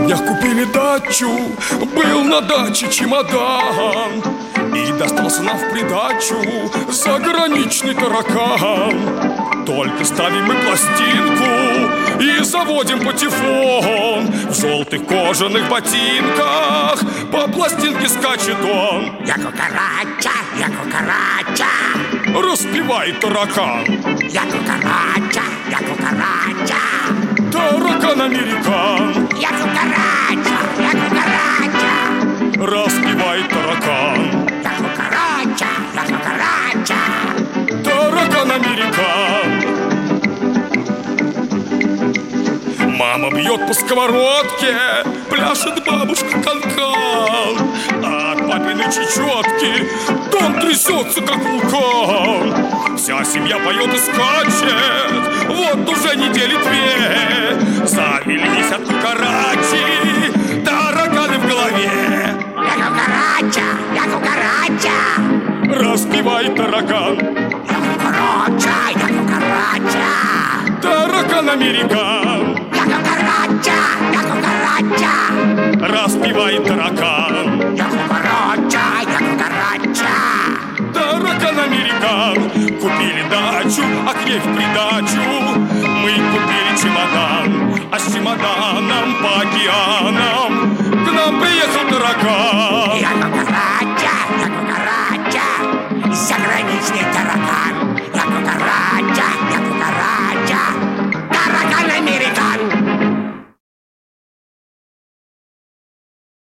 днях купили дачу, был на даче чемодан, и достался нам в придачу заграничный таракан. Только ставим мы пластинку и заводим патефон. В желтых кожаных ботинках по пластинке скачет он. Я кукарача, я кукарача, распевает таракан. я кукарача, я кукарача, Таракан-американ, я кукарача, я кукарача, распевает таракан. я кукарача, я кукарача. Таракан-американ. Мама бьет по сковородке, пляшет бабушка канкан, а от папиной чечетки дом трясется, как вулкан. Вся семья поет и скачет, вот уже недели две. Завелись от кукарачи тараканы в голове. Я кукарача, я кукарача, Распевает таракан. я кукарача, я кукарача, Таракан-американ, я кукарача, я кукарача, распевает таракан. я кукарача, я кукарача. Таракан-американ. Купили дачу, а к ней в придачу мы купили чемодан, а с чемоданом по океанам к нам приехал таракан. Я кукарача.